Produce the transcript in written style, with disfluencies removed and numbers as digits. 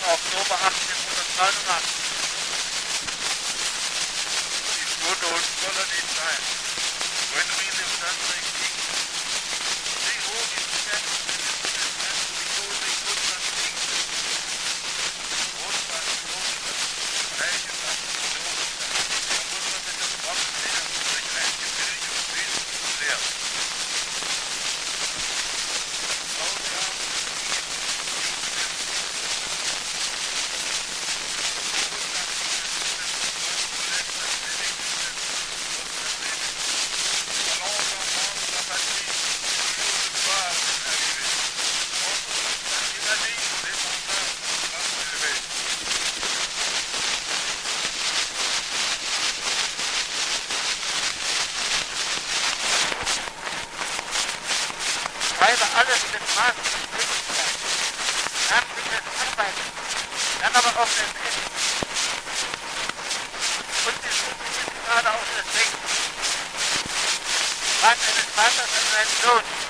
Oktober 1889. Die Stunde und voller nicht sein. When we live that like king, they hold his chest and his hand because they could not think. Most was told them, reichen was told them. Da muss man mit dem Kopf sehen, durch ein Gebilde Frieden leer. Schreibe alles mit Maß und Möglichkeit. Dann bringt es Arbeiten, dann aber auch das Essen. Und sie suchen jetzt gerade auch das Denken. Fragt eines Vaters an seinen Sohn.